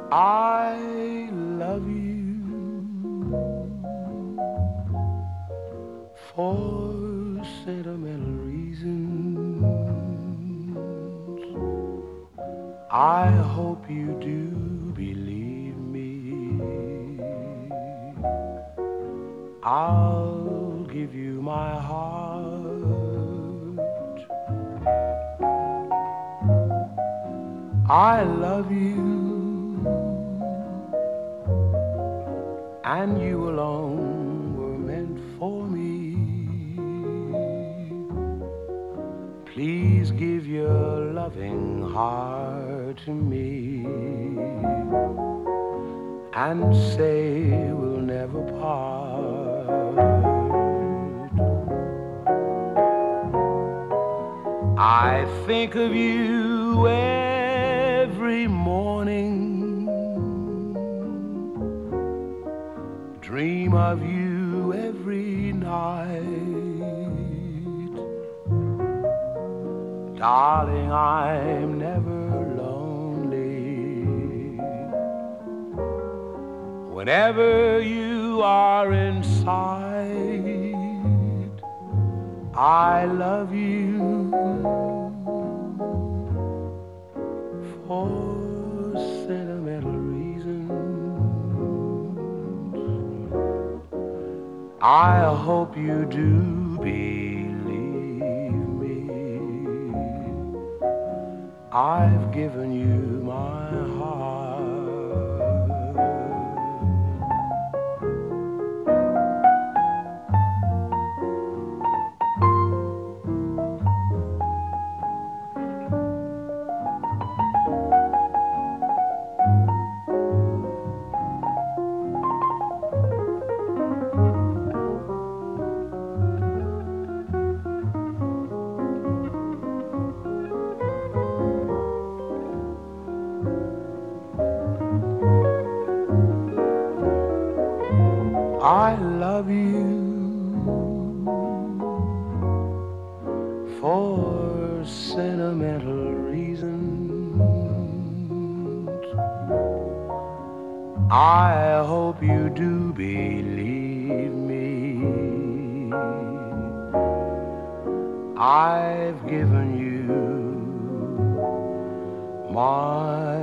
I love you for sentimental reasons. I hope you do believe me. I'll give you my heart. I love you, and you alone were meant for me. Please give your loving heart to me and say we'll never part. I think of you every morning, dream of you every night. Darling, I'm never lonely whenever you are in sight. I love you for sentimental reasons. I hope you do believe me. I've given you my heart. I love you for sentimental reasons. I hope you do believe me. I've given you my